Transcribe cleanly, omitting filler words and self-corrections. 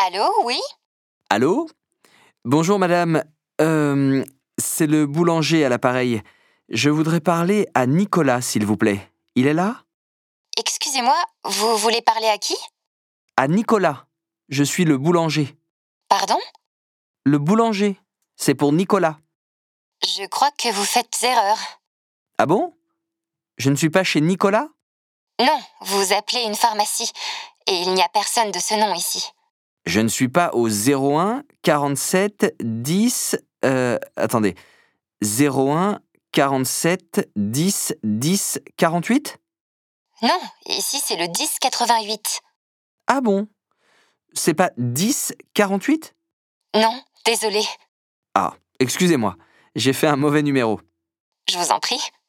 Allô, oui? Allô? Bonjour madame, c'est le boulanger à l'appareil. Je voudrais parler à Nicolas, s'il vous plaît. Il est là? Excusez-moi, vous voulez parler à qui? À Nicolas. Je suis le boulanger. Pardon? Le boulanger, c'est pour Nicolas. Je crois que vous faites erreur. Ah bon? Je ne suis pas chez Nicolas? Non, vous appelez une pharmacie, et il n'y a personne de ce nom ici. Je ne suis pas au 01 47 10... attendez. 01 47 10 10 48? Non, ici c'est le 1088. Ah bon? C'est pas 10 48? Non, désolé. Ah, excusez-moi, j'ai fait un mauvais numéro. Je vous en prie.